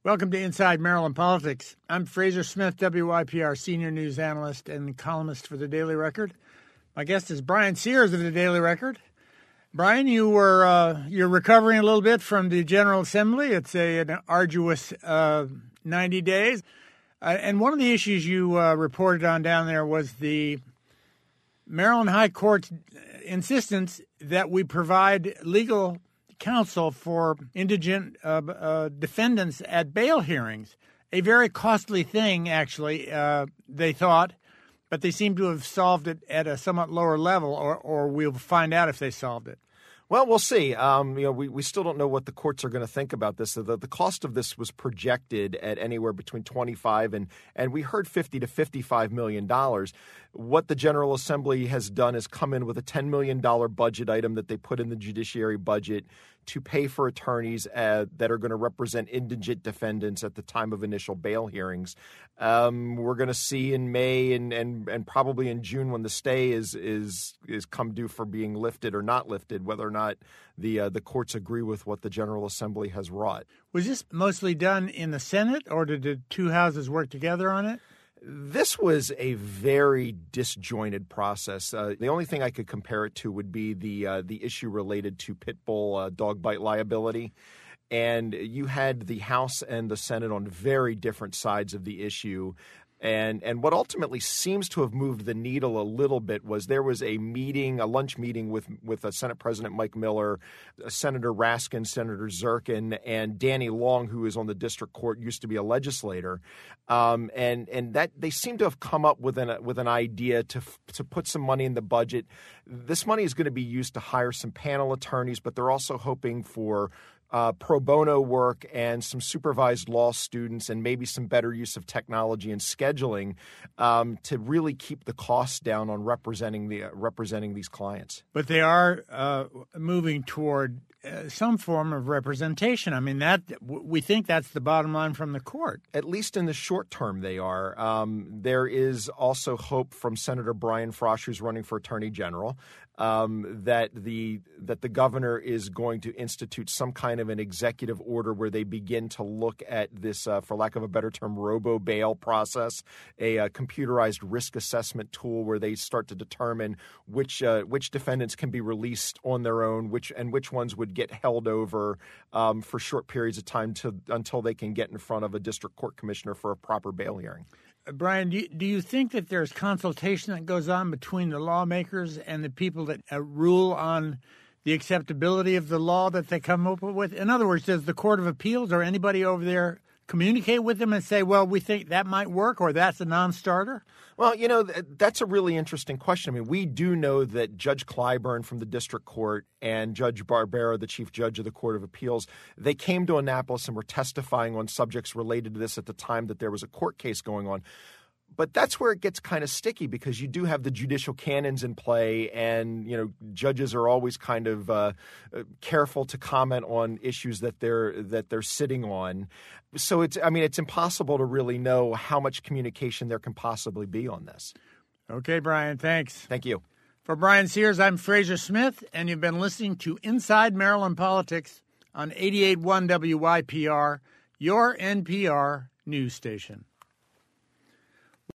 Welcome to Inside Maryland Politics. I'm Fraser Smith, WYPR senior news analyst and columnist for the Daily Record. My guest is Brian Sears of the Daily Record. Brian, you're recovering a little bit from the General Assembly. It's an arduous 90 days. And one of the issues you reported on down there was the Maryland High Court's insistence that we provide legal counsel for indigent defendants at bail hearings. A very costly thing, actually, they thought, but they seem to have solved it at a somewhat lower level, or we'll find out if they solved it. Well, we'll see. We still don't know what the courts are going to think about this. The cost of this was projected at anywhere between $25 and we heard $50 to $55 million. What the General Assembly has done is come in with a $10 million budget item that they put in the judiciary budget to pay for attorneys that are going to represent indigent defendants at the time of initial bail hearings. We're going to see in May and probably in June when the stay is come due for being lifted or not lifted, whether or not the courts agree with what the General Assembly has wrought. Was this mostly done in the Senate, or did the two houses work together on it? This was a very disjointed process. The only thing I could compare it to would be the issue related to pit bull dog bite liability. And you had the House and the Senate on very different sides of the issue. And what ultimately seems to have moved the needle a little bit was there was a lunch meeting with Senate President Mike Miller, Senator Raskin, Senator Zirkin, and Danny Long, who is on the district court, used to be a legislator, and that they seem to have come up with an idea to put some money in the budget. This money is going to be used to hire some panel attorneys, but they're also hoping for pro bono work and some supervised law students and maybe some better use of technology and scheduling to really keep the costs down on representing these clients. But they are moving toward some form of representation. I mean, we think that's the bottom line from the court. At least in the short term, they are. There is also hope from Senator Brian Frosh, who's running for Attorney General, that the governor is going to institute some kind of an executive order where they begin to look at this, for lack of a better term, robo-bail process, a computerized risk assessment tool where they start to determine which defendants can be released on their own, which ones would get held over for short periods of time until they can get in front of a district court commissioner for a proper bail hearing. Brian, do you think that there's consultation that goes on between the lawmakers and the people that rule on the acceptability of the law that they come up with? In other words, does the Court of Appeals or anybody over there communicate with them and say, well, we think that might work or that's a non-starter? Well, that's a really interesting question. I mean, we do know that Judge Clyburn from the district court and Judge Barbera, the chief judge of the Court of Appeals, they came to Annapolis and were testifying on subjects related to this at the time that there was a court case going on. But that's where it gets kind of sticky because you do have the judicial canons in play and, judges are always kind of careful to comment on issues that they're sitting on. So it's impossible to really know how much communication there can possibly be on this. Okay, Brian, thanks. Thank you. For Brian Sears, I'm Fraser Smith, and you've been listening to Inside Maryland Politics on 88.1 WYPR, your NPR news station.